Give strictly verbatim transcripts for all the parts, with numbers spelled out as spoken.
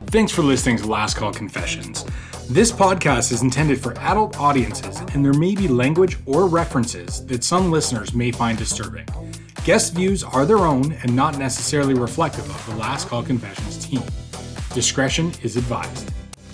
Thanks for listening to Last Call Confessions. This podcast is intended for adult audiences, and there may be language or references that some listeners may find disturbing. Guest views are their own and not necessarily reflective of the Last Call Confessions team. Discretion is advised.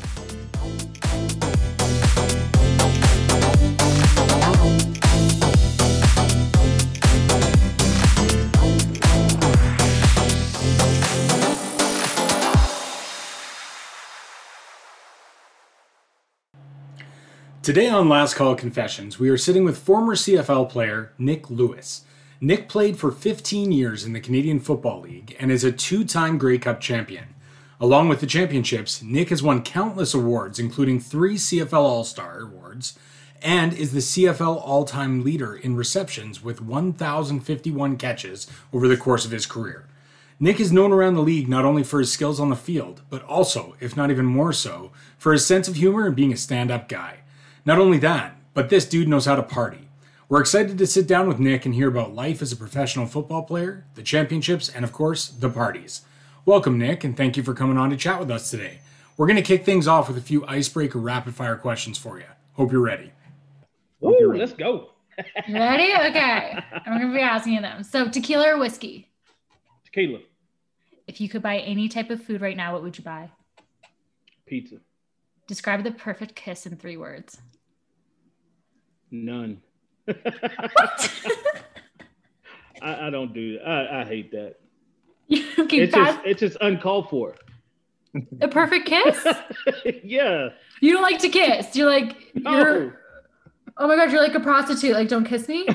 Today on Last Call Confessions, we are sitting with former C F L player Nick Lewis. Nick played for fifteen years in the Canadian Football League and is a two-time Grey Cup champion. Along with the championships, Nick has won countless awards, including three C F L All-Star awards, and is the C F L all-time leader in receptions with one thousand fifty-one catches over the course of his career. Nick is known around the league not only for his skills on the field, but also, if not even more so, for his sense of humor and being a stand-up guy. Not only that, but this dude knows how to party. We're excited to sit down with Nick and hear about life as a professional football player, the championships, and of course, the parties. Welcome, Nick, and thank you for coming on to chat with us today. We're going to kick things off with a few icebreaker rapid-fire questions for you. Hope you're ready. Ooh, you're ready. Let's go. You ready? Okay. I'm going to be asking you them. So, tequila or whiskey? Tequila. If you could buy any type of food right now, what would you buy? Pizza. Describe the perfect kiss in three words. None. What? I, I don't do that. I, I hate that. Okay, it's, just, it's just uncalled for. A perfect kiss? Yeah. You don't like to kiss. You're like, No. you're, oh my God, you're like a prostitute. Like, don't kiss me.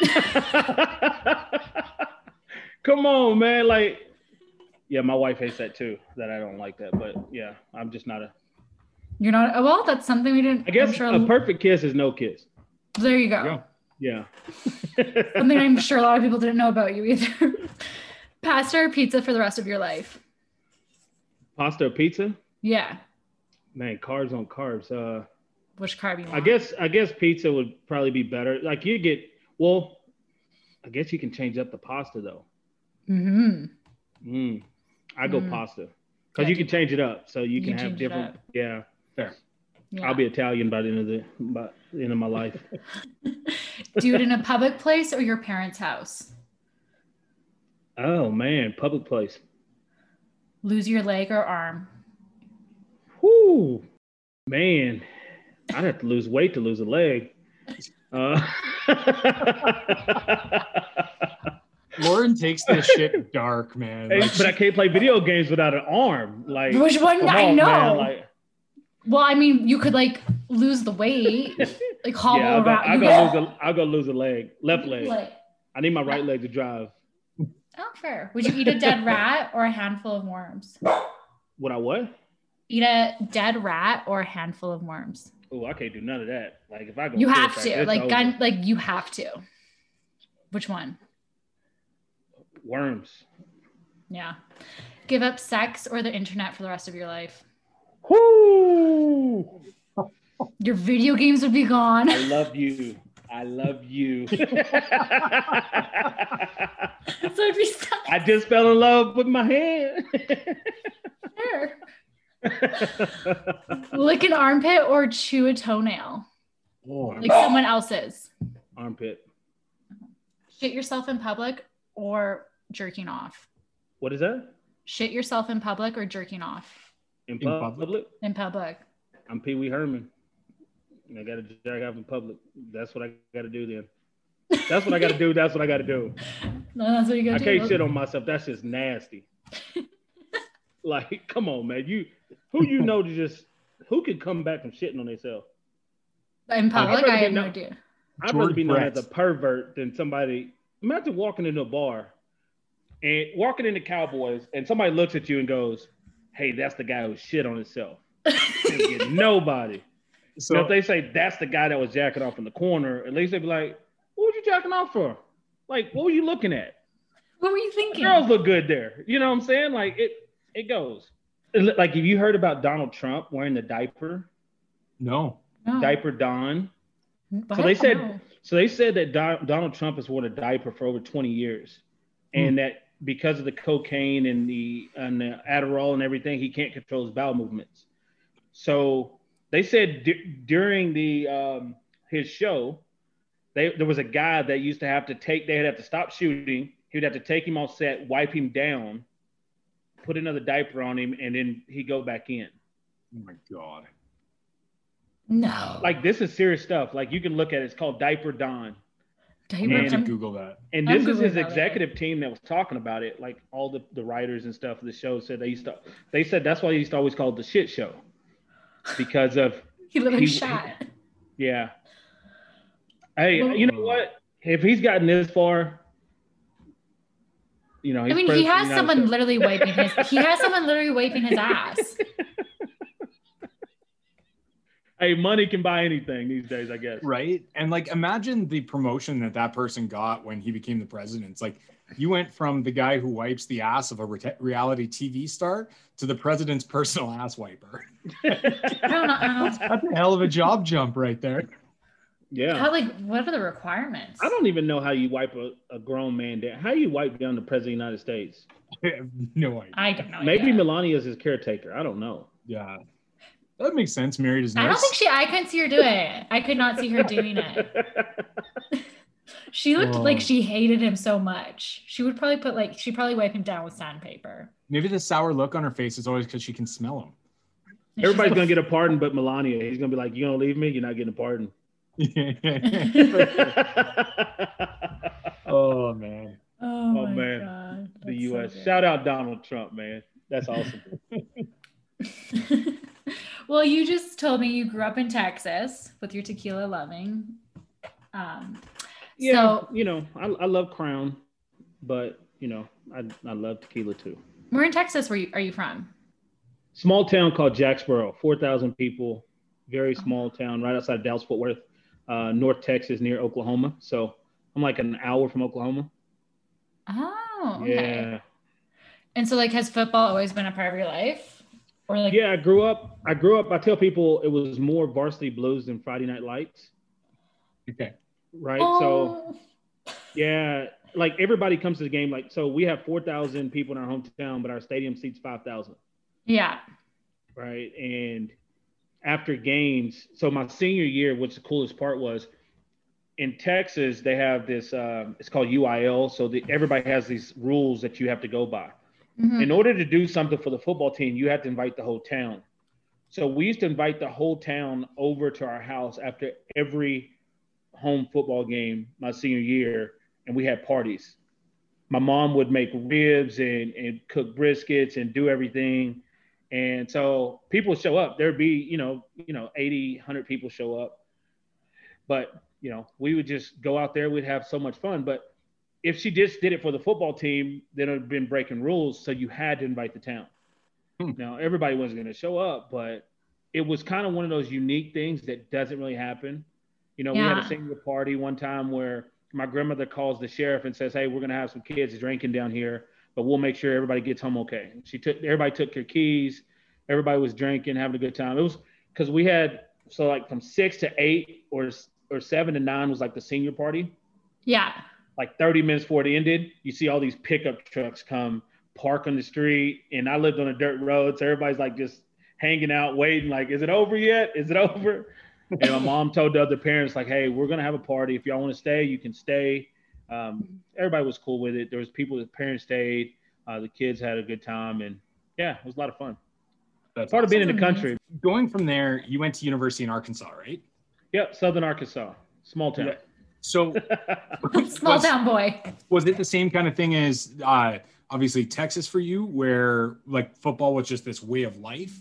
Come on, man. Like, yeah, my wife hates that too, that I don't like that. But yeah, I'm just not a. You're not, oh, well, that's something we didn't. I guess I'm sure, a perfect kiss is no kiss. There you go. Yeah. Something I'm sure a lot of people didn't know about you either. Pasta or pizza for the rest of your life? Pasta or pizza? Yeah. Man, carbs on carbs. Uh, Which carb you want? I guess I guess pizza would probably be better. Like you get, well, I guess you can change up the pasta though. Mm-hmm. Mm. I go Mm. pasta because Yeah, you can change it up, so you, you can, can have change it different. up. Yeah, fair. Yeah. I'll be Italian by the end of the by the end of my life. Do it in a public place or your parents' house? Oh man, public place. Lose your leg or arm? Whoo, man, I'd have to lose weight to lose a leg. Uh, Lauren takes this shit dark, man. hey, Like, but I can't play video games without an arm. Like Which one? come I on, know. man, like, Well, I mean, you could like lose the weight, like hobble yeah, I'll go, around. I'll You go get- lose a I'll go lose a leg, left leg. Like, I need my right leg to drive. oh, fair. Would you eat a dead rat or a handful of worms? Would I what? Eat a dead rat or a handful of worms? Oh, I can't do none of that. Like if I go, You kill have that, to, it's like, over. gun, like you have to. Which one? Worms. Yeah. Give up sex or the internet for the rest of your life? Whoo! Your video games would be gone. I love you. I love you. So it'd be stuck I just fell in love with my hand. there. Lick an armpit or chew a toenail? oh, Like someone else's. Armpit. Shit yourself in public or jerking off? What is that? Shit yourself in public or jerking off? In, In public? public? In public. I'm Pee Wee Herman. I got to jerk off in public. That's what I got to do then. That's what I got to do. That's what I got to do. No, that's what you I gotta do. can't shit on myself. That's just nasty. Like, come on, man. You, who you know to just, who could come back from shitting on themselves? In public, I'd rather I be have no known- idea. I'd George rather be known Brett. as a pervert than somebody. Imagine walking into a bar and walking into Cowboys and somebody looks at you and goes, hey, that's the guy who shit on himself. And get nobody. So Now, if they say that's the guy that was jacking off in the corner, at least they'd be like, what were you jacking off for? Like, what were you looking at? What were you thinking? Girls look good there. You know what I'm saying? Like, it it goes. Like, have you heard about Donald Trump wearing the diaper? no. No. Diaper Don? What? So they said No. so they said that Don, Donald Trump has worn a diaper for over twenty years, and that because of the cocaine and the and the Adderall and everything, he can't control his bowel movements. So they said d- during the um, his show, they, there was a guy that used to have to take. They'd have to stop shooting. He would have to take him off set, wipe him down, put another diaper on him, and then he'd go back in. Oh my God. No. Like, this is serious stuff. Like, you can look at it. It's called Diaper Don. Diaper I'm gonna have to Don. Google that. And I'm this is his Googling that executive later. team that was talking about it. Like, all the, the writers and stuff of the show said they used to, they said that's why they used to always call it the shit show. Because of, He literally he- shot. yeah. Hey, Well- you know what? If he's gotten this far, you know, I he's mean, he president of has the United someone States. literally wiping his. He has someone literally wiping his ass. Hey, money can buy anything these days, I guess. Right. And like, imagine the promotion that that person got when he became the president. It's like, you went from the guy who wipes the ass of a re- reality T V star to the president's personal ass wiper. I don't know. I don't know. That's a hell of a job jump right there. Yeah. How, like, what are the requirements? I don't even know how you wipe a, a grown man down. How you wipe down the president of the United States? I have no idea. I don't know. Maybe idea. Melania's his caretaker. I don't know. Yeah. That makes sense. Married as I don't nurse. think she. I couldn't see her doing it. I could not see her doing it. She looked Whoa. like she hated him so much. She would probably put like she probably wipe him down with sandpaper. Maybe the sour look on her face is always because she can smell him. And Everybody's she's gonna get a pardon, but Melania. He's gonna be like, "You gonna leave me? You're not getting a pardon." Oh man. Oh, Oh, my man. God. The That's U so S good. Shout out Donald Trump, man. That's awesome. Well, you just told me you grew up in Texas with your tequila loving. Um, Yeah, So- you know, I, I love Crown, but you know, I I love tequila too. where in Texas were you, are you from? Small town called Jacksboro, four thousand people, very small town, right outside of Dallas Fort Worth, uh, North Texas, near Oklahoma. So I'm like an hour from Oklahoma. Oh, okay. Yeah, And so, like, has football always been a part of your life? Or like, yeah. I grew up. I grew up. I tell people it was more Varsity Blues than Friday Night Lights, Okay. right? So oh, yeah, like everybody comes to the game. Like, so we have four thousand people in our hometown, but our stadium seats five thousand. yeah. Right. And after games, so my senior year, which the coolest part was in Texas, they have this, um, it's called U I L. So the, everybody has these rules that you have to go by. Mhm. In order to do something for the football team, you have to invite the whole town. So we used to invite the whole town over to our house after every home football game my senior year, and we had parties. My mom would make ribs and, and cook briskets and do everything. And so people would show up. There'd be, you know, you know, eighty, one hundred people show up. But, you know, we would just go out there. We'd have so much fun. But if she just did it for the football team, then it would have been breaking rules. So you had to invite the town. Hmm. Now, everybody wasn't going to show up, but it was kind of one of those unique things that doesn't really happen. You know, we had a Yeah. senior party one time where my grandmother calls the sheriff and says, "Hey, we're going to have some kids drinking down here, but we'll make sure everybody gets home okay." She took, everybody took their keys. Everybody was drinking, having a good time. It was because we had, so like from six to eight or, or seven to nine was like the senior party. Yeah. Like thirty minutes before it ended, you see all these pickup trucks come park on the street. And I lived on a dirt road. So everybody's like just hanging out, waiting, like, is it over yet? Is it over? And my mom told the other parents, like, hey, we're going to have a party. If y'all want to stay, you can stay. Um, everybody was cool with it. There was people, the parents stayed. Uh, the kids had a good time. And yeah, it was a lot of fun. That's Part of being in That's the country. Going from there, you went to university in Arkansas, right? Yep, Southern Arkansas, small town. Yeah. So Small was, town boy. was it the same kind of thing as uh, obviously Texas for you, where like football was just this way of life?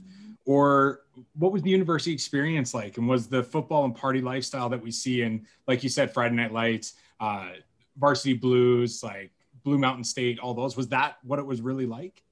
Or what was the university experience like? And was the football and party lifestyle that we see in, like you said, Friday Night Lights, uh, Varsity Blues, like Blue Mountain State, all those, was that what it was really like?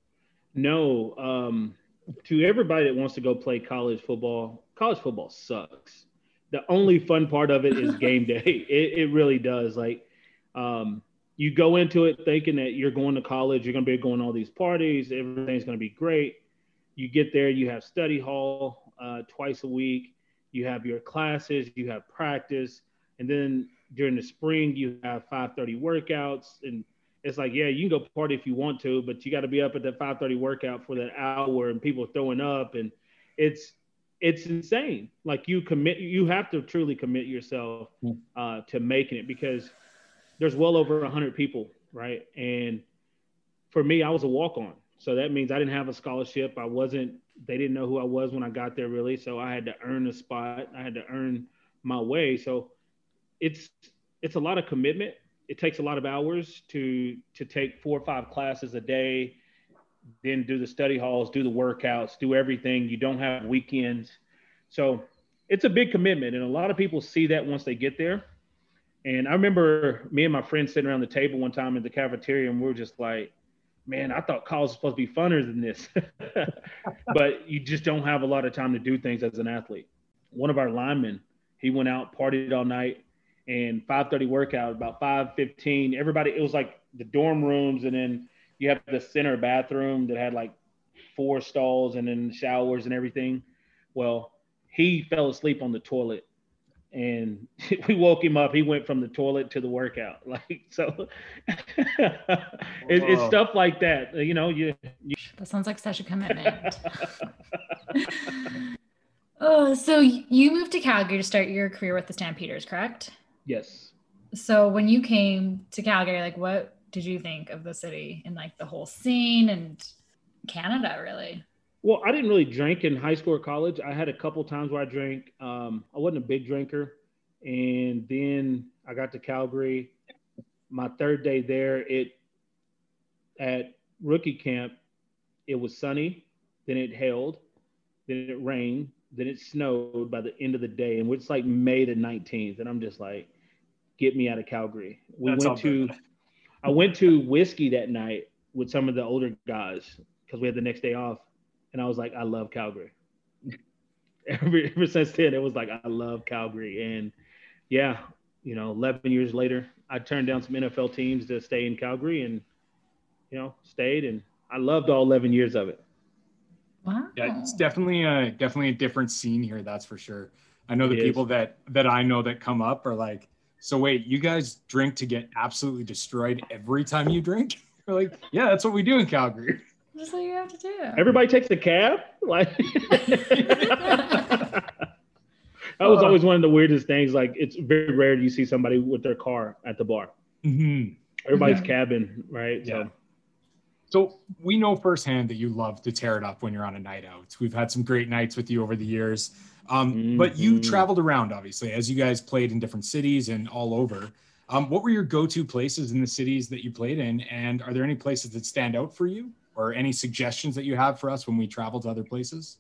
No, um, to everybody that wants to go play college football, college football sucks. The only fun part of it is game day. It, it really does. Like, um, you go into it thinking that you're going to college, you're going to be going to all these parties, everything's going to be great. You get there, you have study hall uh, twice a week, you have your classes, you have practice, and then during the spring you have five thirty workouts, and it's like, yeah, you can go party if you want to, but you got to be up at that five thirty workout for that hour and people throwing up. And it's, it's insane. Like you commit, you have to truly commit yourself uh, to making it, because there's well over a hundred people. Right. And for me, I was a walk-on. So that means I didn't have a scholarship. I wasn't, they didn't know who I was when I got there really. So I had to earn a spot. I had to earn my way. So it's, it's a lot of commitment. It takes a lot of hours to, to take four or five classes a day, then do the study halls, do the workouts, do everything. You don't have weekends. So it's a big commitment. And a lot of people see that once they get there. And I remember me and my friends sitting around the table one time in the cafeteria, and we were just like, man, I thought college was supposed to be funner than this. But you just don't have a lot of time to do things as an athlete. One of our linemen, he went out, partied all night, and five thirty workout, about five fifteen, everybody, it was like the dorm rooms, and then you have the center bathroom that had like four stalls and then showers and everything. Well, he fell asleep on the toilet, and we woke him up. He went from the toilet to the workout. Like, so it, it's stuff like that. You know, you, you that sounds like such a commitment. Oh, so you moved to Calgary to start your career with the Stampeders, correct? Yes. So when you came to Calgary, like what did you think of the city and like the whole scene and Canada really? Well, I didn't really drink in high school or college. I had a couple times where I drank. Um, I wasn't a big drinker. And then I got to Calgary. My third day there, it at rookie camp, it was sunny. Then it hailed. Then it rained. Then it snowed by the end of the day. And it's like May the nineteenth. And I'm just like, get me out of Calgary. We That's went to, I went to whiskey that night with some of the older guys because we had the next day off. And I was like, I love Calgary. ever, ever since then, it was like, I love Calgary. And yeah, you know, eleven years later, I turned down some N F L teams to stay in Calgary and, you know, stayed. And I loved all eleven years of it. Wow. Yeah, it's definitely a, definitely a different scene here. That's for sure. I know the It people is. that, that I know that come up are like, so wait, you guys drink to get absolutely destroyed every time you drink? We're like, yeah, that's what we do in Calgary. That's what you have to do. Everybody takes a cab. Like that was always one of the weirdest things. Like it's very rare you see somebody with their car at the bar. Mm-hmm. Everybody's Mhm. cabbing, right? Yeah. So So we know firsthand that you love to tear it up when you're on a night out. We've had some great nights with you over the years. Um, Mhm. But you traveled around, obviously, as you guys played in different cities and all over. Um, what were your go-to places in the cities that you played in? And are there any places that stand out for you, or any suggestions that you have for us when we travel to other places?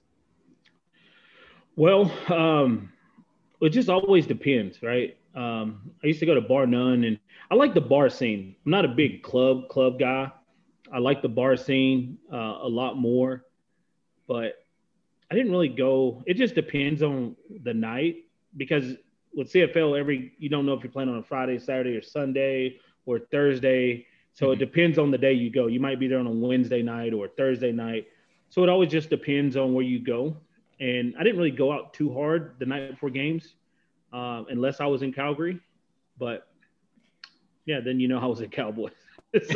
Well, um, it just always depends, right? Um, I used to go to Bar None, and I like the bar scene. I'm not a big club club guy. I like the bar scene uh, a lot more, but I didn't really go. It just depends on the night, because with C F L, every you don't know if you're playing on a Friday, Saturday, or Sunday or Thursday. So Mhm. it depends on the day you go. You might be there on a Wednesday night or Thursday night. So it always just depends on where you go. And I didn't really go out too hard the night before games, um, unless I was in Calgary. But yeah, then you know I was a Cowboy. so,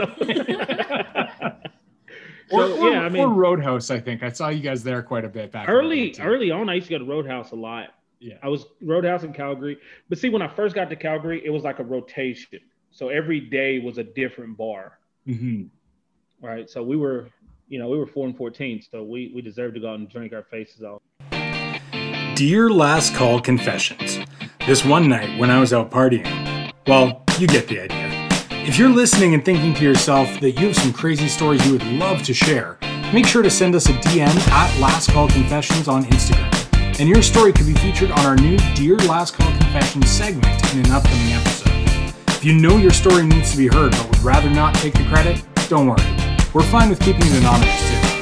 Or, so, or, yeah, I mean, or Roadhouse, I think. I saw you guys there quite a bit back in the early, day, too. early on, I used to go to Roadhouse a lot. Yeah. I was Roadhouse in Calgary. But see, when I first got to Calgary, it was like a rotation. So every day was a different bar. Mm-hmm. Right. So we were, you know, we were four and fourteen. So we, we deserved to go out and drink our faces off. Dear Last Call Confessions. This one night when I was out partying, well, you get the idea. If you're listening and thinking to yourself that you have some crazy stories you would love to share, make sure to send us a D M at Last Call Confessions on Instagram. And your story could be featured on our new Dear Last Call Confessions segment in an upcoming episode. If you know your story needs to be heard but would rather not take the credit, don't worry. We're fine with keeping it anonymous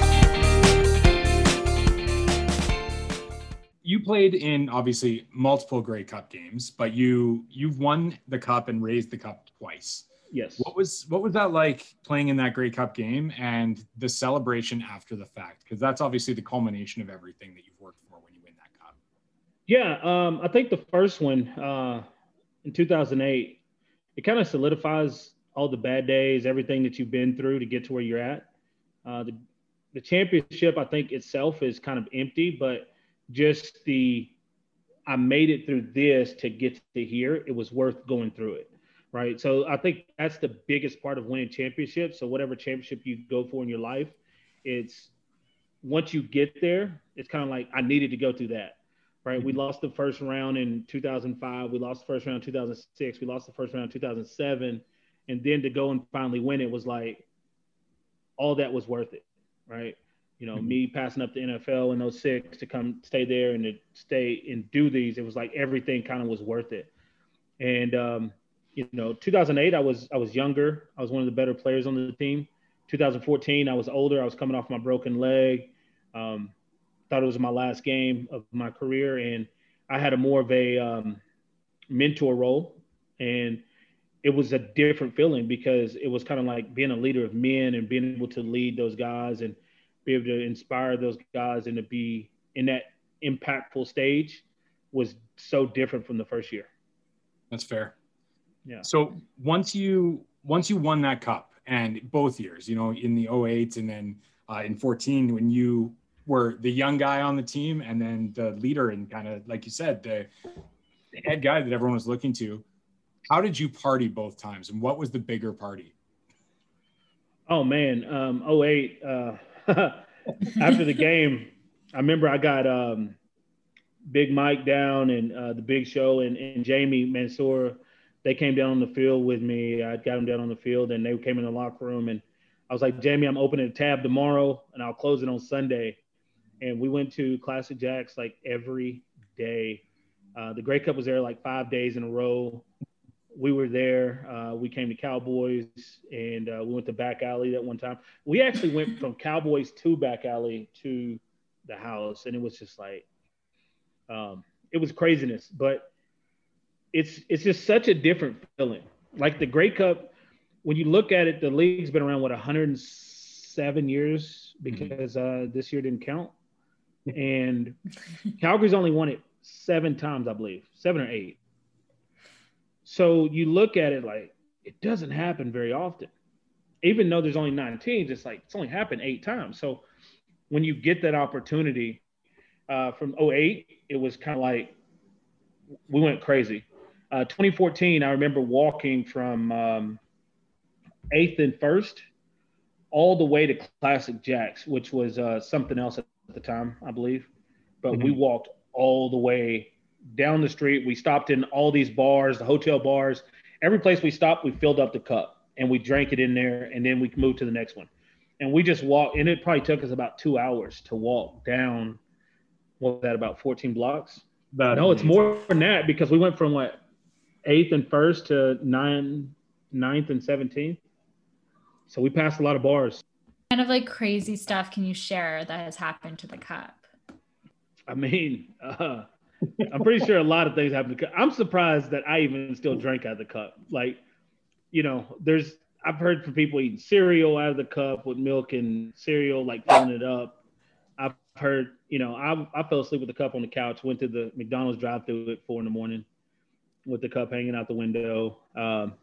too. You played in, obviously, multiple Grey Cup games, but you, you've won the Cup and raised the Cup twice. Yes. What was what was that like playing in that Grey Cup game and the celebration after the fact? Because that's obviously the culmination of everything that you've worked for when you win that Cup. Yeah. Um, I think the first one uh, in two thousand eight, it kind of solidifies all the bad days, everything that you've been through to get to where you're at. Uh, the, the championship, I think itself is kind of empty, but just the, I made it through this to get to here. It was worth going through it. Right. So I think that's the biggest part of winning championships. So whatever championship you go for in your life, it's once you get there, it's kind of like, I needed to go through that. Right. Mm-hmm. We lost the first round in two thousand five. We lost the first round in two thousand six. We lost the first round in two thousand seven. And then to go and finally win it was like, all that was worth it. Right. You know, mm-hmm. me passing up the N F L in oh six to come stay there and to stay and do these, it was like everything kind of was worth it. And, um, you know, two thousand eight, I was I was younger. I was one of the better players on the team. two thousand fourteen, I was older. I was coming off my broken leg. Um, thought it was my last game of my career, and I had a more of a um, mentor role, and it was a different feeling because it was kind of like being a leader of men and being able to lead those guys and be able to inspire those guys and to be in that impactful stage was so different from the first year. That's fair. Yeah. So once you once you won that cup, and both years, you know, in the oh eight and then uh, in fourteen, when you were the young guy on the team and then the leader and kind of, like you said, the, the head guy that everyone was looking to, how did you party both times, and what was the bigger party? Oh man, um, oh eight. Uh, after the game, I remember I got um, Big Mike down and uh, the Big Show and, and Jamie Mansour. They came down on the field with me. I got them down on the field, and they came in the locker room. And I was like, Jamie, I'm opening a tab tomorrow, and I'll close it on Sunday. And we went to Classic Jacks like every day. Uh, the Grey Cup was there like five days in a row. We were there. Uh, we came to Cowboys, and uh, we went to Back Alley that one time. We actually went from Cowboys to Back Alley to the house, and it was just like um, – it was craziness. But – It's it's just such a different feeling. Like the Grey Cup, when you look at it, the league's been around, what, one hundred seven years because mm-hmm. uh, this year didn't count. And Calgary's only won it seven times, I believe, seven or eight. So you look at it like it doesn't happen very often. Even though there's only nine teams, it's like it's only happened eight times. So when you get that opportunity uh, from oh eight, it was kind of like we went crazy. Uh, twenty fourteen, I remember walking from um, eighth and first all the way to Classic Jacks, which was uh, something else at the time, I believe. But mm-hmm. we walked all the way down the street. We stopped in all these bars, the hotel bars. Every place we stopped, we filled up the cup, and we drank it in there, and then we moved to the next one. And we just walked, and it probably took us about two hours to walk down, what was that, about fourteen blocks? That no, it's more than that because we went from, what, eighth and first to nine, ninth and seventeenth. So we passed a lot of bars. Kind of like crazy stuff can you share that has happened to the cup? I mean, uh, I'm pretty sure a lot of things happened to the cup. I'm surprised that I even still drank out of the cup. Like, you know, there's, I've heard from people eating cereal out of the cup with milk and cereal, like filling it up. I've heard, you know, I I fell asleep with the cup on the couch, went to the McDonald's drive-thru at four in the morning with the cup hanging out the window. Um,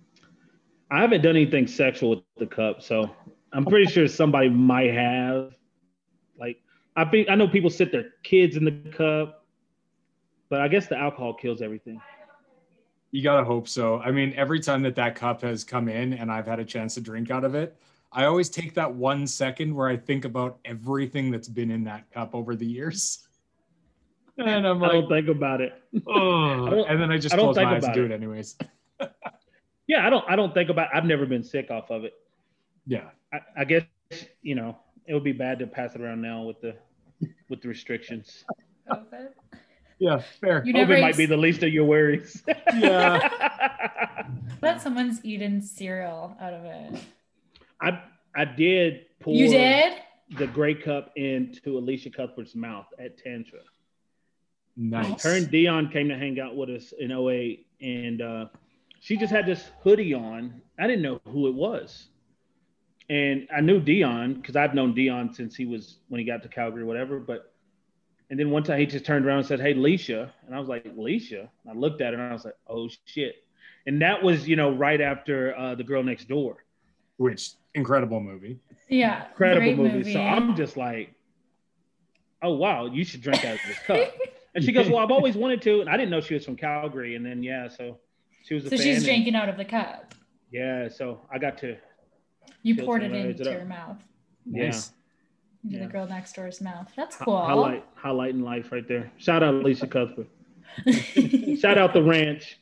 I haven't done anything sexual with the cup, so I'm pretty sure somebody might have. Like, I think I know people sit their kids in the cup, but I guess the alcohol kills everything. You gotta hope so. I mean, every time that that cup has come in and I've had a chance to drink out of it, I always take that one second where I think about everything that's been in that cup over the years. And I'm like, I don't think about it. Oh, and then I just I close my eyes and do it, it anyways. Yeah, I don't I don't think about I've never been sick off of it. Yeah. I, I guess, you know, it would be bad to pass it around now with the with the restrictions. COVID. Yeah, fair. You COVID might be the least of your worries. Yeah. But someone's eaten cereal out of it. I I did pour You did? the Grey Cup into Alicia Cuthbert's mouth at Tantra. Nice. Her and Dion came to hang out with us in oh eight, and uh, she just had this hoodie on. I didn't know who it was. And I knew Dion because I've known Dion since he was when he got to Calgary or whatever. But and then one time he just turned around and said, "Hey, Leisha," and I was like, "Leisha?" And I looked at her and I was like, "Oh shit!" And that was, you know, right after uh, The Girl Next Door. Which, incredible movie. Yeah. Incredible movie. movie. So I'm just like, oh, wow, you should drink out of this cup. And she goes, well, I've always wanted to. And I didn't know she was from Calgary. And then, yeah, so she was a so fan. she's and, drinking out of the cup. Yeah, so I got to. You poured it into your mouth. Nice. Yeah. Into Yeah. the girl next door's mouth. That's cool. Highlight, highlighting life right there. Shout out Lisa Cuthbert. Shout out the ranch.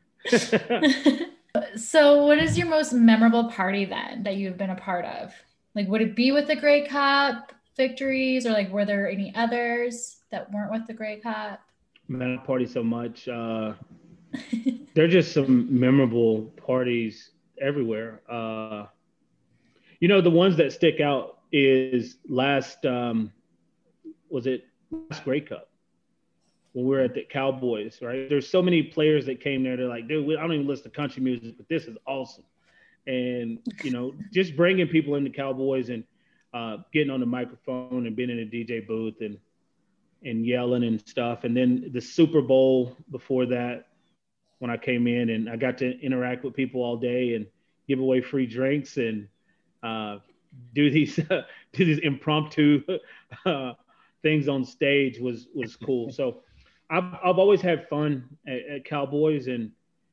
So what is your most memorable party then that you've been a part of? Like, would it be with the Grey Cup victories, or like were there any others that weren't with the Grey Cup? Man, I party so much. Uh, there are just some memorable parties everywhere. Uh, you know, the ones that stick out is last, um, was it last Grey Cup? When we were at the Cowboys, right? There's so many players that came there. They're like, dude, we, I don't even listen to country music, but this is awesome. And, you know, just bringing people into Cowboys and uh, getting on the microphone and being in a D J booth and and yelling and stuff. And then the Super Bowl before that, when I came in and I got to interact with people all day and give away free drinks and uh, do these uh, do these impromptu uh, things on stage was was cool. So I've I've always had fun at, at Cowboys, and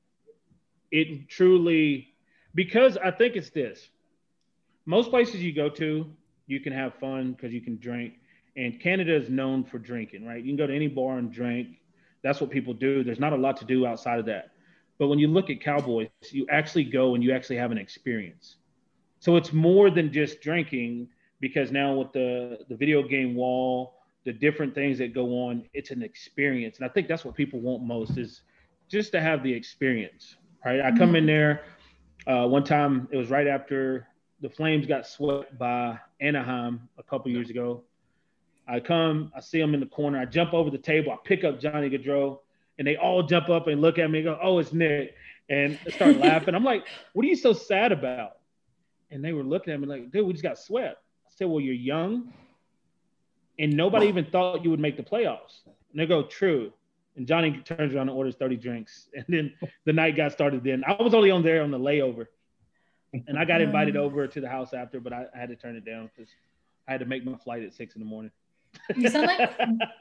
it truly, because I think it's this. Most places you go to, you can have fun because you can drink, and Canada is known for drinking, right? You can go to any bar and drink. That's what people do. There's not a lot to do outside of that. But when you look at Cowboys, you actually go and you actually have an experience. So it's more than just drinking, because now with the, the video game wall, the different things that go on, it's an experience. And I think that's what people want most, is just to have the experience, right? I come in there, uh, one time, it was right after the Flames got swept by Anaheim a couple years ago. I come, I see them in the corner, I jump over the table, I pick up Johnny Gaudreau, and they all jump up and look at me and go, oh, it's Nick, and start laughing. I'm like, what are you so sad about? And they were looking at me like, dude, we just got swept. I said, well, you're young, and nobody even thought you would make the playoffs. And they go, true. And Johnny turns around and orders thirty drinks. And then the night got started then. I was only on there on the layover. And I got invited over to the house after, but I, I had to turn it down because I had to make my flight at six in the morning. You sound like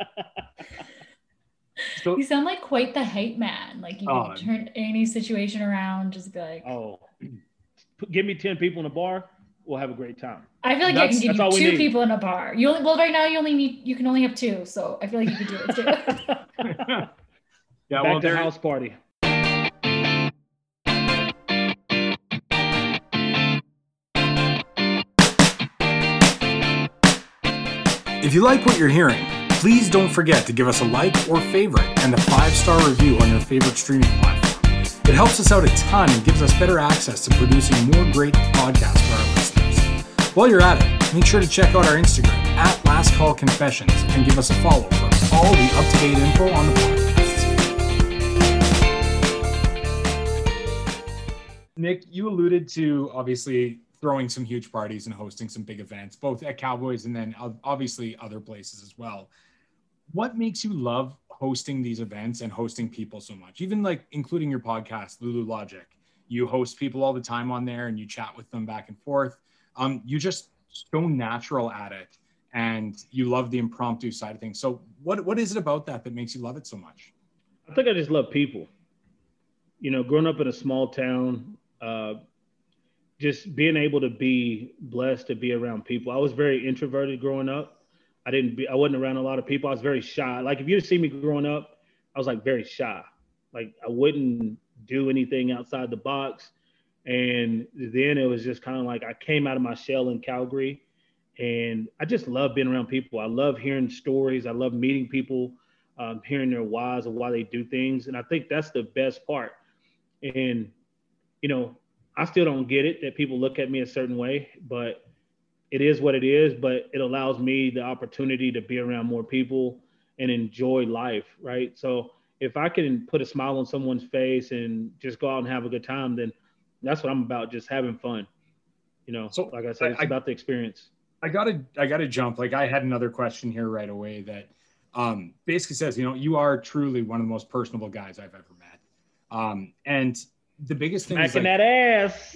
So, you sound like quite the hype man. Like you Oh. can turn any situation around, just be like, Oh, give me ten people in a bar, we'll have a great time. I feel like I That's- can give that's all we you two need. people in a bar. You only, well, right now you only need, you can only have two. So I feel like you could do it too. yeah, Back well, to there, house party. if you like what you're hearing, please don't forget to give us a like or favorite and a five-star review on your favorite streaming platform. It helps us out a ton and gives us better access to producing more great podcasts for our listeners. While you're at it, make sure to check out our Instagram at Last Call Confessions and give us a follow for all the up-to-date info on the podcasts. Nick, you alluded to obviously throwing some huge parties and hosting some big events, both at Cowboys and then obviously other places as well. What makes you love hosting these events and hosting people so much? Even like including your podcast, Lulu Logic, you host people all the time on there and you chat with them back and forth. Um, you just so natural at it, and you love the impromptu side of things. So what, what is it about that that makes you love it so much? I think I just love people. You know, growing up in a small town, uh, just being able to be blessed to be around people. I was very introverted growing up. I didn't be, I wasn't around a lot of people. I was very shy. Like if you see me growing up, I was like very shy. Like I wouldn't do anything outside the box. And then it was just kind of like I came out of my shell in Calgary, and I just love being around people. I love hearing stories. I love meeting people, um, hearing their whys of why they do things. And I think that's the best part. And, you know, I still don't get it that people look at me a certain way, but it is what it is. But it allows me the opportunity to be around more people and enjoy life, right? So if I can put a smile on someone's face and just go out and have a good time, then that's what I'm about, just having fun. You know, So, like I said, it's I- about the experience. I gotta, I gotta jump. Like I had another question here right away that um, basically says, you know, you are truly one of the most personable guys I've ever met. Um, and the biggest thing Back is in like, that ass.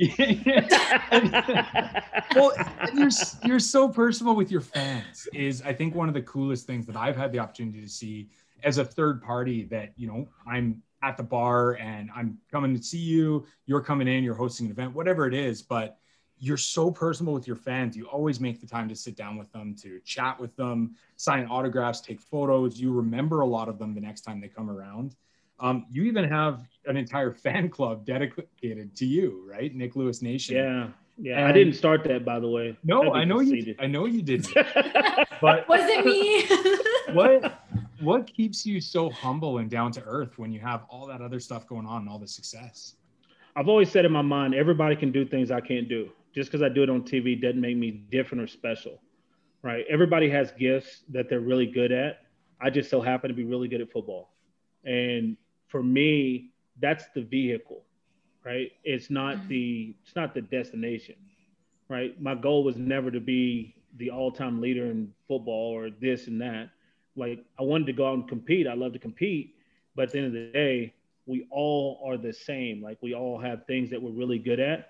well, you're you're so personal with your fans. Is I think one of the coolest things that I've had the opportunity to see as a third party. That you know, I'm at the bar and I'm coming to see you. You're coming in. You're hosting an event, whatever it is. But you're so personal with your fans. You always make the time to sit down with them, to chat with them, sign autographs, take photos. You remember a lot of them the next time they come around. Um, you even have an entire fan club dedicated to you, right? Nick Lewis Nation. Yeah. Yeah. And I didn't start that, by the way. no, I know conceited. you, I know you didn't, but was it me? what, what keeps you so humble and down to earth when you have all that other stuff going on and all the success? I've always said in my mind, everybody can do things I can't do. Just because I do it on T V doesn't make me different or special, right? Everybody has gifts that they're really good at. I just so happen to be really good at football. And for me, that's the vehicle, right? It's not the, it's not the destination, right? My goal was never to be the all-time leader in football or this and that. Like, I wanted to go out and compete. I love to compete. But at the end of the day, we all are the same. Like, we all have things that we're really good at.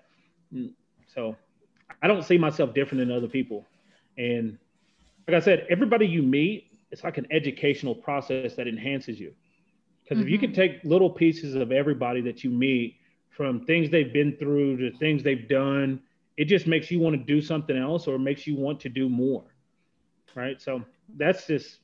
So I don't see myself different than other people. And like I said, everybody you meet, it's like an educational process that enhances you. Because mm-hmm. if you can take little pieces of everybody that you meet, from things they've been through to things they've done, it just makes you want to do something else or makes you want to do more, right? So that's just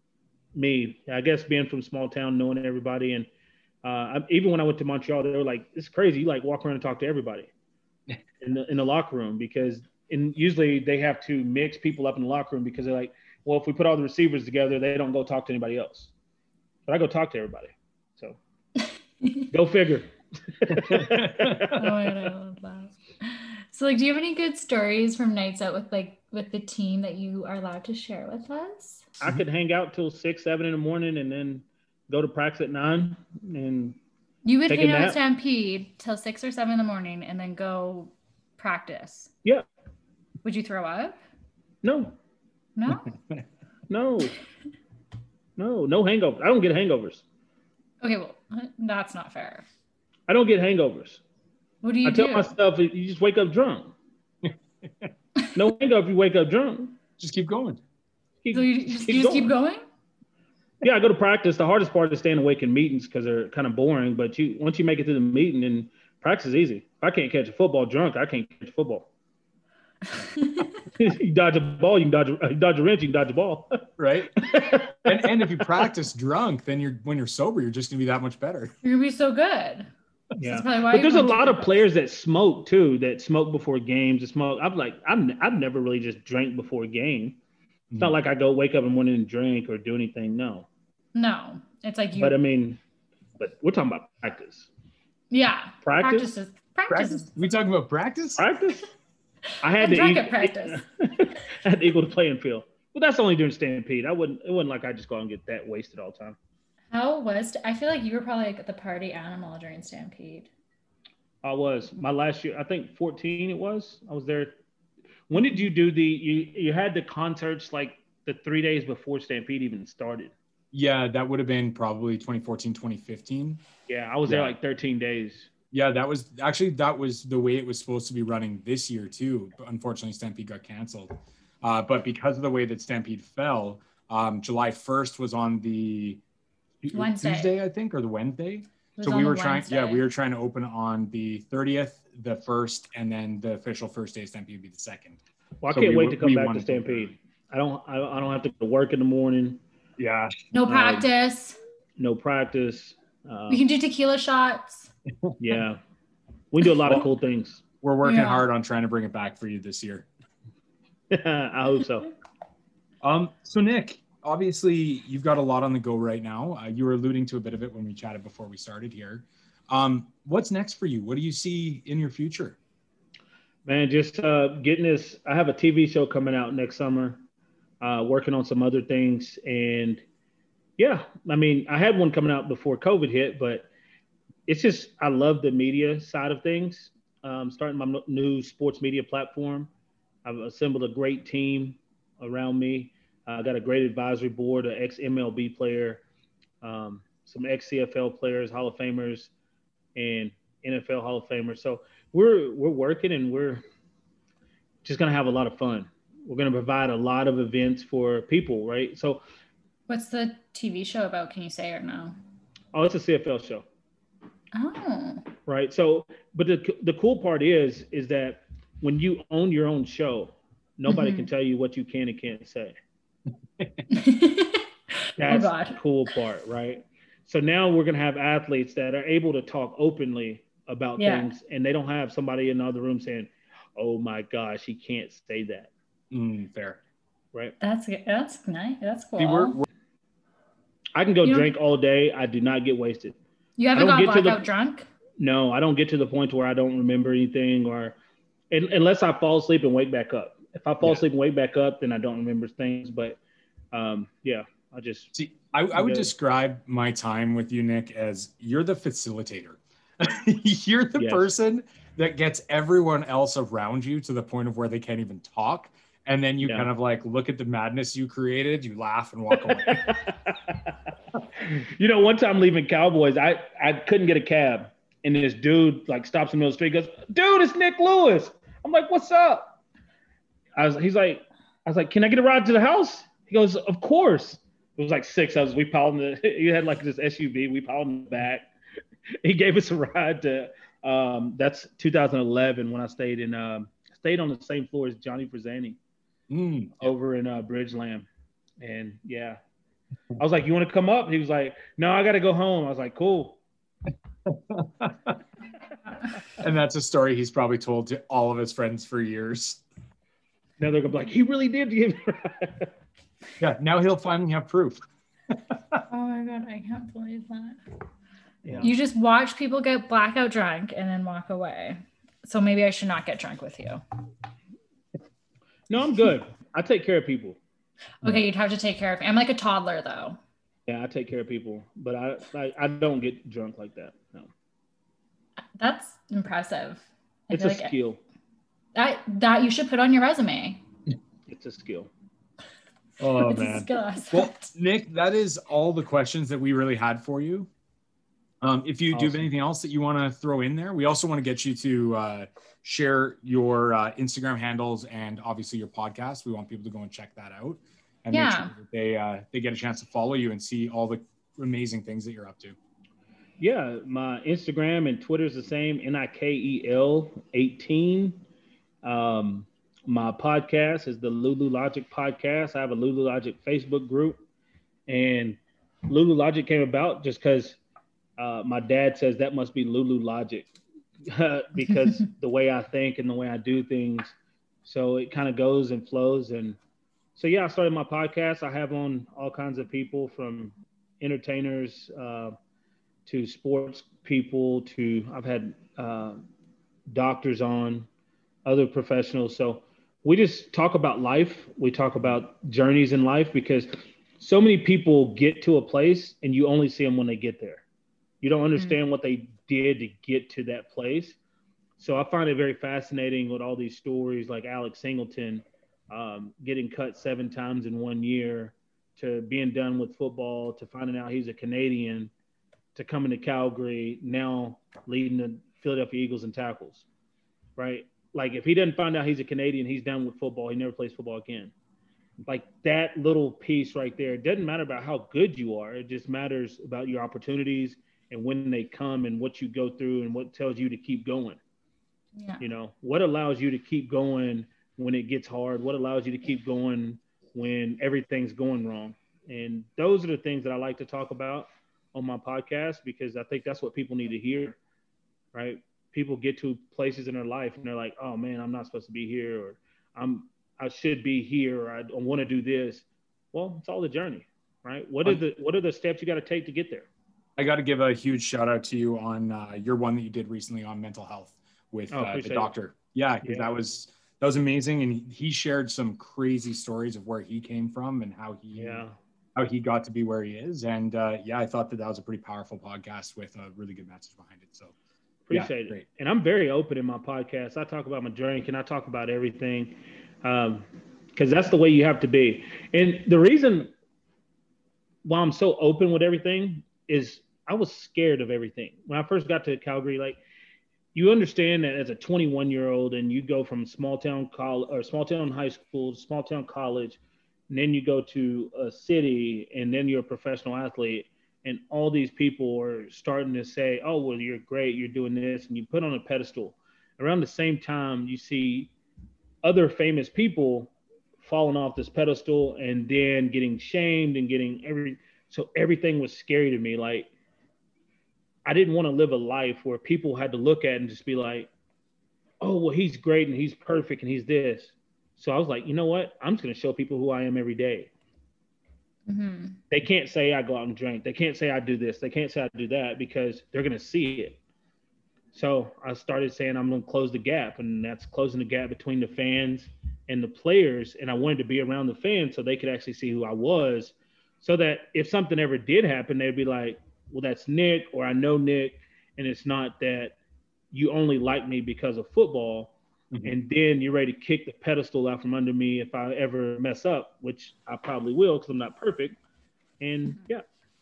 me. I guess being from small town, knowing everybody. And uh, even when I went to Montreal, they were like, it's crazy. You like walk around and talk to everybody in the, in the locker room, because in, usually they have to mix people up in the locker room because they're like, well, if we put all the receivers together, they don't go talk to anybody else. But I go talk to everybody. So go figure. Oh my God, I love that. So like, do you have any good stories from nights out with like with the team that you are allowed to share with us? I could hang out till six, seven in the morning and then go to practice at nine. And you would hang out at Stampede till six or seven in the morning and then go practice. Yeah. Would you throw up? No. No? No. No, no hangovers. I don't get hangovers. Okay, well, that's not fair. I don't get hangovers. What do you I tell do? myself, you just wake up drunk. No hangover if you wake up drunk. Just keep going. Keep, so you just, keep, you just going. keep going? Yeah, I go to practice. The hardest part is staying awake in meetings because they're kind of boring. But you once you make it to the meeting, and practice is easy. If I can't catch a football drunk, I can't catch a football. You dodge a ball, you can dodge a, you dodge a wrench, you can dodge a ball. Right. and and if you practice drunk, then you're when you're sober, you're just gonna be that much better. You're gonna be so good. Yeah, but there's a lot of players that smoke too, that smoke before games. That smoke. I'm like, I'm I've never really just drank before a game. It's mm. not like I go wake up in the morning and drink or do anything. No. No, it's like you. But I mean, but we're talking about practice. Yeah. Practice. Practice. Practice. practice? We talking about practice? Practice. I had I'm to eat, at practice. I had to equal the playing field. But that's only during Stampede. I wouldn't. It wasn't like I just go out and get that wasted all the time. How was? I feel like you were probably like the party animal during Stampede. I was. My last year, I think fourteen. It was. I was there. When did you do the? You you had the concerts like the three days before Stampede even started. Yeah, that would have been probably twenty fourteen, twenty fifteen. Yeah, I was yeah. there like thirteen days. Yeah, that was actually that was the way it was supposed to be running this year too. But unfortunately, Stampede got canceled. Uh, but because of the way that Stampede fell, um, July first was on the Wednesday. Tuesday, I think, or the Wednesday. So we were trying, Wednesday. yeah, we were trying to open on the thirtieth, the first, and then the official first day of Stampede would be the second. Well, I so can't we wait were, to come back to Stampede. I don't, I don't, I don't have to go to work in the morning. Yeah. No practice. Um, no practice. Uh, we can do tequila shots. Yeah. We do a lot of cool things. We're working yeah. hard on trying to bring it back for you this year. I hope so. Um, so Nick, obviously you've got a lot on the go right now. Uh, you were alluding to a bit of it when we chatted before we started here. Um, what's next for you? What do you see in your future? Man, just uh, getting this. I have a T V show coming out next summer, uh, working on some other things. And yeah, I mean, I had one coming out before COVID hit, but it's just, I love the media side of things. Um, starting my new sports media platform. I've assembled a great team around me. I uh, got a great advisory board, an ex-M L B player, um, some ex-C F L players, Hall of Famers. And N F L Hall of Famer. So we're we're working and we're just gonna have a lot of fun. We're gonna provide a lot of events for people, right? So what's the T V show about? Can you say or no? Oh, it's a C F L show. Oh. Right. So, but the the cool part is is that when you own your own show, nobody mm-hmm. can tell you what you can and can't say. That's oh the cool part, right? So now we're gonna have athletes that are able to talk openly about yeah. things, and they don't have somebody in the other room saying, "Oh my gosh, he can't say that." Mm, fair, right? That's that's nice. That's cool. See, we're, we're, I can go you drink all day. I do not get wasted. You haven't got blackout drunk? No, I don't get to the point where I don't remember anything, or unless I fall asleep and wake back up. If I fall yeah. asleep and wake back up, then I don't remember things. But um, yeah, I just see. I, I would describe my time with you, Nick, as you're the facilitator. You're the yes. person that gets everyone else around you to the point of where they can't even talk. And then you yeah. kind of like look at the madness you created, you laugh and walk away. You know, one time leaving Cowboys, I, I couldn't get a cab. And this dude like stops in the middle of the street, goes, "Dude, it's Nick Lewis." I'm like, "What's up?" I was, he's like, I was like, "Can I get a ride to the house?" He goes, "Of course." It was like six of us. We piled in the, he had like this S U V. We piled in the back. He gave us a ride to, um, that's two thousand eleven when I stayed in, um, stayed on the same floor as Johnny Frazani mm, over in uh, Bridgeland. And yeah, I was like, "You want to come up?" He was like, "No, I got to go home." I was like, "Cool." And that's a story he's probably told to all of his friends for years. Now they're gonna be like, "He really did give me a ride." Yeah, now he'll finally have proof. Oh my God, I can't believe that. Yeah. You just watch people get blackout drunk and then walk away. So maybe I should not get drunk with you. No, I'm good. I take care of people. Okay, you'd have to take care of me. I'm like a toddler though. Yeah, I take care of people, but I I, I don't get drunk like that. No. That's impressive. I it's a like skill. It, that that you should put on your resume. It's a skill. Oh it's man. Well, Nick, that is all the questions that we really had for you. Um, if you awesome. do have anything else that you want to throw in there, we also want to get you to uh, share your uh, Instagram handles and obviously your podcast. We want people to go and check that out and yeah. make sure that they uh, they get a chance to follow you and see all the amazing things that you're up to. Yeah, my Instagram and Twitter is the same, N I K E L eighteen. Um, my podcast is the Lulu Logic podcast. I have a Lulu Logic Facebook group, and Lulu Logic came about just because uh, my dad says that must be Lulu Logic because the way I think and the way I do things. So it kind of goes and flows. And so, yeah, I started my podcast. I have on all kinds of people from entertainers uh, to sports people to I've had uh, doctors on, other professionals. So we just talk about life. We talk about journeys in life because so many people get to a place and you only see them when they get there. You don't understand mm-hmm. what they did to get to that place. So I find it very fascinating with all these stories like Alex Singleton um, getting cut seven times in one year to being done with football, to finding out he's a Canadian, to coming to Calgary, now leading the Philadelphia Eagles in tackles, right? Like if he doesn't find out he's a Canadian, he's done with football. He never plays football again. Like that little piece right there, it doesn't matter about how good you are. It just matters about your opportunities and when they come and what you go through and what tells you to keep going. Yeah. You know, what allows you to keep going when it gets hard? What allows you to keep going when everything's going wrong? And those are the things that I like to talk about on my podcast because I think that's what people need to hear, right? People get to places in their life and they're like, "Oh man, I'm not supposed to be here," or I'm, I should be here, or I want to do this. Well, it's all the journey, right? What are the, what are the steps you got to take to get there? I got to give a huge shout out to you on uh, your one that you did recently on mental health with oh, uh, the doctor. It. Yeah, yeah, that was, that was amazing. And he shared some crazy stories of where he came from and how he, yeah. how he got to be where he is. And uh, yeah, I thought that that was a pretty powerful podcast with a really good message behind it. So appreciate yeah, it. Great. And I'm very open in my podcast. I talk about my drink and I talk about everything um, because that's the way you have to be. And the reason why I'm so open with everything is I was scared of everything. When I first got to Calgary, like you understand that as a twenty-one year old and you go from small town college or small town high school, small town college, and then you go to a city and then you're a professional athlete, and all these people are starting to say, oh, well, you're great, you're doing this, and you put on a pedestal. Around the same time, you see other famous people falling off this pedestal and then getting shamed and getting every, so everything was scary to me. Like, I didn't want to live a life where people had to look at it and just be like, oh, well, he's great and he's perfect and he's this. So I was like, you know what? I'm just going to show people who I am every day. Mm-hmm. They can't say I go out and drink. They can't say I do this. They can't say I do that because they're going to see it. So I started saying I'm going to close the gap, and that's closing the gap between the fans and the players. And I wanted to be around the fans so they could actually see who I was, so that if something ever did happen, they'd be like, well, that's Nick, or I know Nick. And it's not that you only like me because of football. Mm-hmm. And then you're ready to kick the pedestal out from under me if I ever mess up, which I probably will because I'm not perfect. And yeah.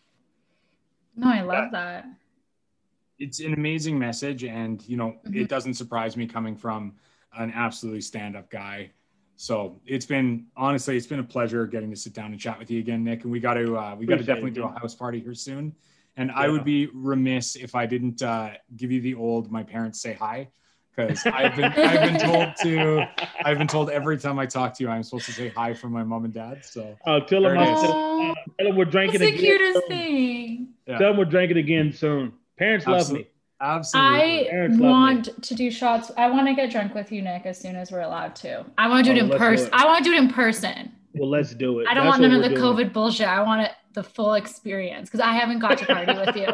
No, I love that. It's an amazing message. And, you know, mm-hmm. it doesn't surprise me coming from an absolutely stand-up guy. So it's been, honestly, it's been a pleasure getting to sit down and chat with you again, Nick. And we got to, uh, we got to definitely do a house party here soon. And yeah. I would be remiss if I didn't uh, give you the old, my parents say hi. Because I've been, I've been told to, I've been told every time I talk to you, I'm supposed to say hi from my mom and dad. So oh, tell them, uh, tell them we're drinking again. That's the cutest soon. thing. Yeah. Tell them we're drinking again soon. Parents love Absolutely. me. Absolutely. I Parents want me. to do shots. I want to get drunk with you, Nick, as soon as we're allowed to. I want to do oh, it in person. I want to do it in person. Well, let's do it. I don't That's want none of the doing. COVID bullshit. I want it the full experience because I haven't got to party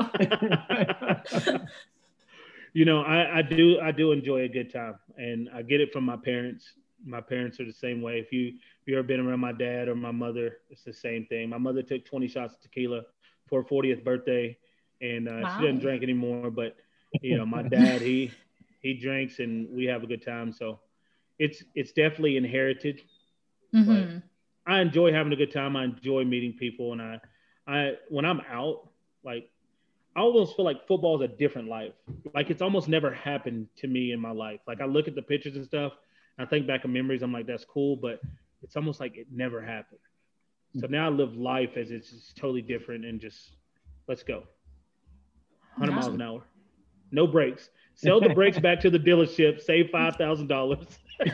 with you. You know, I, I do I do enjoy a good time, and I get it from my parents. My parents are the same way. If you if you ever been around my dad or my mother, it's the same thing. My mother took twenty shots of tequila for her fortieth birthday, and uh, wow. she doesn't drink anymore. But you know, my dad he he drinks, and we have a good time. So it's it's definitely inherited. Mm-hmm. But I enjoy having a good time. I enjoy meeting people, and I I when I'm out, like. I almost feel like football is a different life. Like it's almost never happened to me in my life. Like I look at the pictures and stuff, and I think back on memories. I'm like, that's cool, but it's almost like it never happened. So now I live life as it's just totally different and just let's go. one hundred miles an hour. No brakes. Sell the brakes back to the dealership. Save five thousand dollars.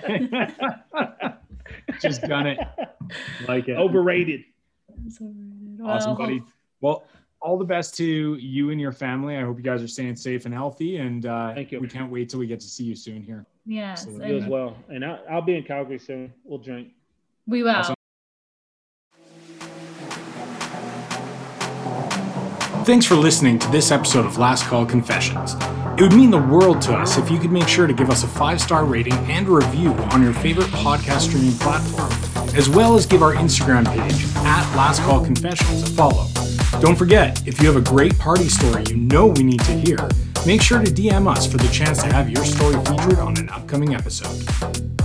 Just done it. Like it. Overrated. Awesome, buddy. Well, all the best to you and your family. I hope you guys are staying safe and healthy. And uh, Thank you. We can't wait till we get to see you soon here. Yes. So, you as well. And I'll, I'll be in Calgary soon. We'll drink. We will. Awesome. Thanks for listening to this episode of Last Call Confessions. It would mean the world to us if you could make sure to give us a five-star rating and a review on your favorite podcast streaming platform, as well as give our Instagram page at Last Call Confessions a follow. Don't forget, if you have a great party story you know we need to hear, make sure to D M us for the chance to have your story featured on an upcoming episode.